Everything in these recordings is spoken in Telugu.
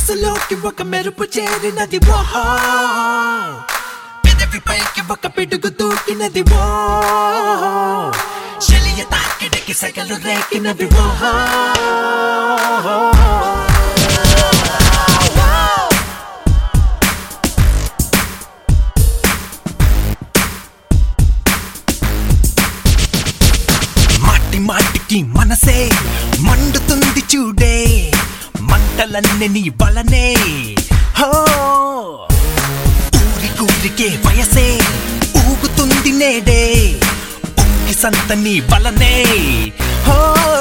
మనసులోకి ఒక మెరుపు చేరినది ఓహో పెదవి పైకి ఒక పిడుగు దూకినది ఓహో చెలియ తాకిడికి సగలు రేకినవి ఓహో మాటి మాటికి మనసే మండుతుంది చూడే మంటలన్నీ నీ బలనే హో ఊరికే వయసే ఊగుతుంది నేడే ఉక్కి సంత నీ బలనే హో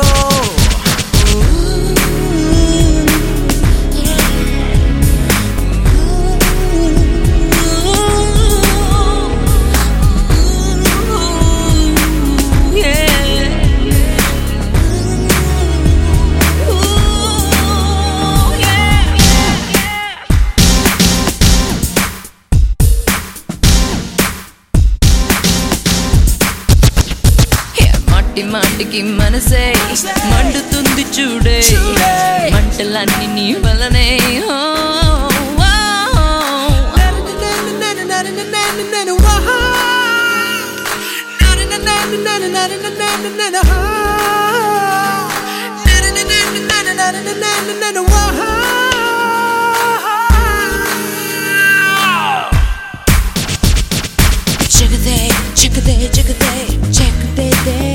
మాటికి మనసే మండుతుంది చూడే మంటలన్నీ నీ వలనే చిగదే చిగదే చిగదే చిగదే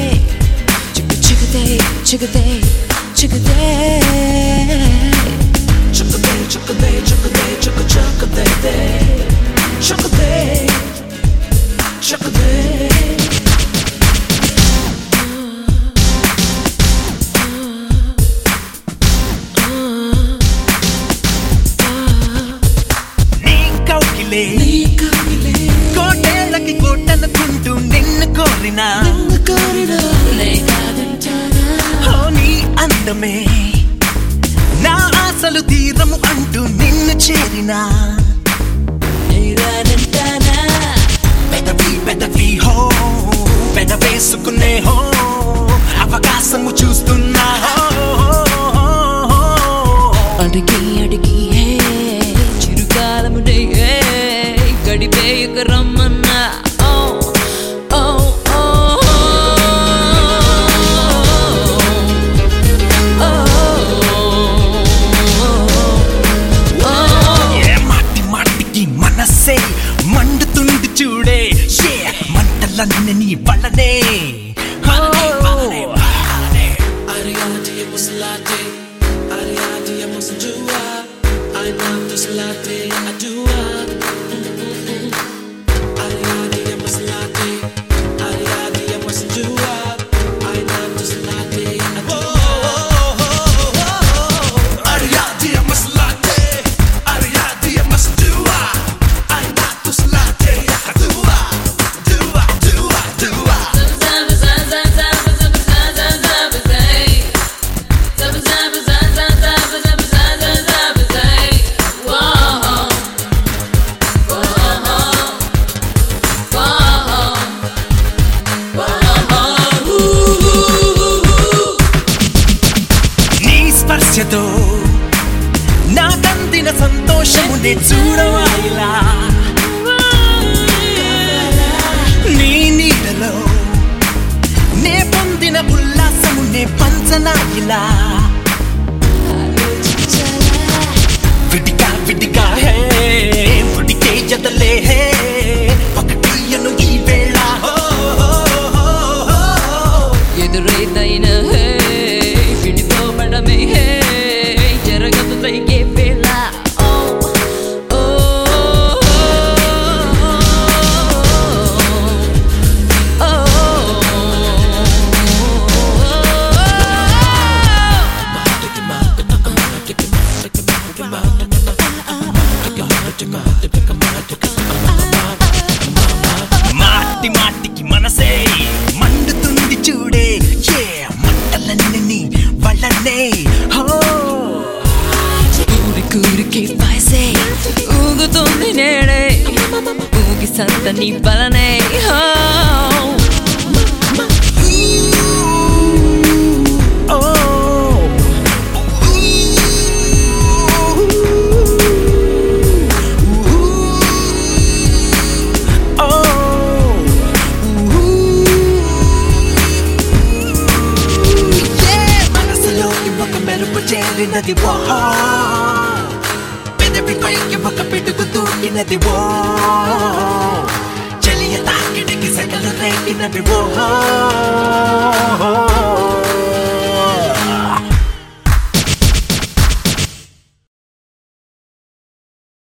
chickadee, chickadee, chickadee, chickadee, chickadee, chickadee, chickadee, chickadee. నీకౌకిలే కోటేళ్ళకి కోటనుకుంటూ నిన్ను కోరినా అందమే నా ఆశలు తీరము అంటూ నిన్ను చేరినా పెదవి పెదవి హో పెదవేసుకునే హో అవకాశము చూస్తున్నా అడిగి అడిగి చిరుకాలము గడిపే రమ్మన్నా మండుతుంది చూడే మంటలన్నీ నీ బలనే నాకందిన సంతోషమునే చూడవాయిలా నీ నీడలో నే పొందిన ఉల్లాసమునే పంచనాయిలా విడిగా విడిగా హే విడికే జదలే హే ఒకటియను ఈ వేళ ఎదురైదైన హే విడిపోవడమే హే జరగదు తైగే వేళ మాటి మాటికి మనసే మండుతుంది చూడే మంటలన్నీ నీ వల్లనే ఊరికి పాసే ఊగుతుంది నేడే ఊగి సంత నీ బలనే తాకినది ఓ పెదవి పైకి ఒక పిడుగు దూకినది ఓ చెలియ తాకిడికి సెగలు రేగినవి ఓ